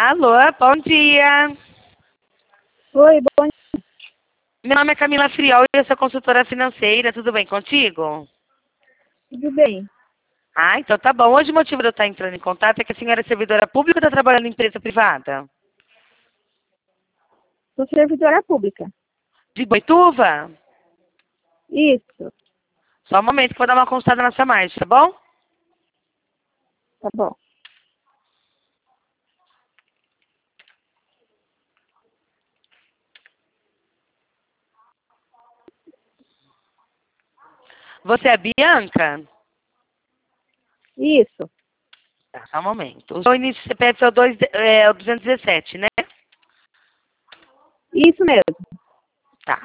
Alô, bom dia. Oi, bom dia. Meu nome é Camila Friol e eu sou consultora financeira. Tudo bem contigo? Tudo bem? Ah, então tá bom. Hoje o motivo de eu estar entrando em contato é que a senhora é servidora pública ou está trabalhando em empresa privada? Sou servidora pública. De Boituva? Isso, Só um momento que eu vou dar uma consultada na sua marcha, tá bom? tá bom. Você é a Bianca? Isso, Tá, só um momento. O seu início de CPF é o 217, né? isso mesmo. Tá.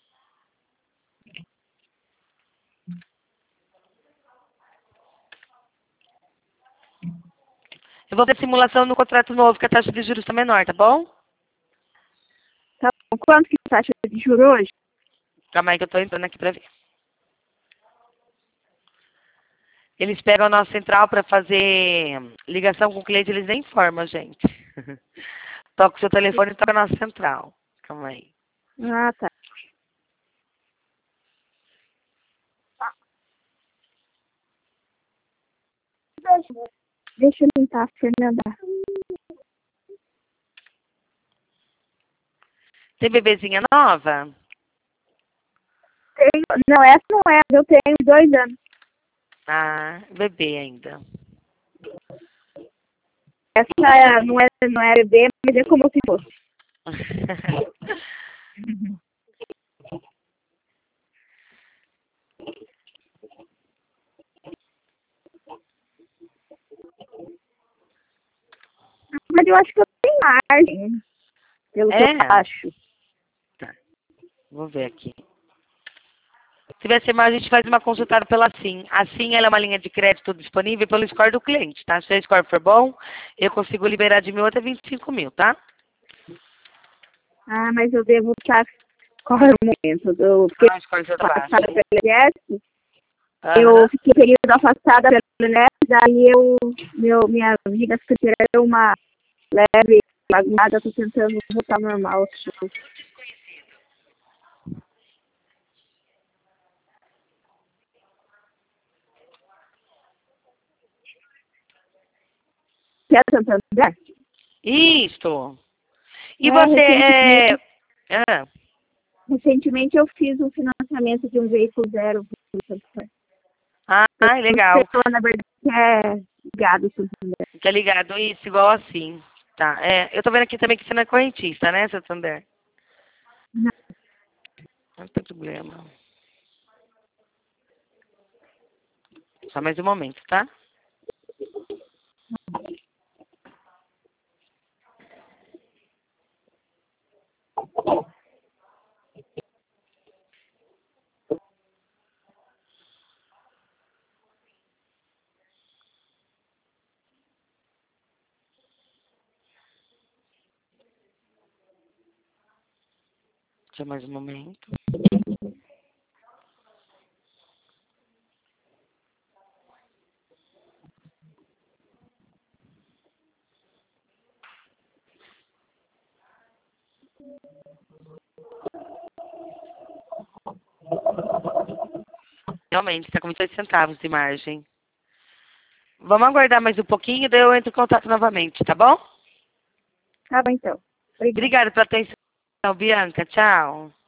Eu vou fazer simulação no contrato novo, que a taxa de juros está menor, tá bom? Tá bom. Quanto que você acha de juro hoje? Calma aí que eu tô entrando aqui pra ver. Eles pegam a nossa central para fazer ligação com o cliente, eles nem informam a gente. Toca o seu telefone e toca a nossa central. Calma aí. Ah, tá. Deixa eu tentar, Fernanda. Tem bebezinha nova? Não, essa não é. Eu tenho 2 anos. Ah, bebê ainda. Não é bebê, mas é como se fosse. Mas eu acho que eu tenho margem, pelo que eu É? acho. Tá, vou ver aqui. Se tiver ser mais, a gente faz uma consultada pela SIM. A SIM ela é uma linha de crédito disponível pelo score do cliente, tá? Se o score for bom, eu consigo liberar de 1.000 até 25 mil, tá? Ah, mas eu devo estar. Qual é o momento? Eu fiquei Ah, o score seu tá baixo. afastada pelo INSS. Eu Aham. fiquei período afastada pelo INSS, daí minha vida financeira deu uma leve bagunçada, tô tentando voltar ao normal. Quer Santander? Isto. E É, você é... Ah, recentemente eu fiz um financiamento de um veículo zero pro Santander. legal. Pessoa, na verdade, que é ligado ao Santander. Tá ligado? Isso, igual assim. Tá. É, eu tô vendo aqui também que você não é correntista, né, Santander? Não, Não tem problema. Só mais um momento, tá? Só mais um momento. Realmente, tá com 28 centavos de margem. Vamos aguardar mais um pouquinho, daí eu entro em contato novamente, tá bom? tá bom então. Obrigada. Obrigada pela atenção, Bianca. Tchau.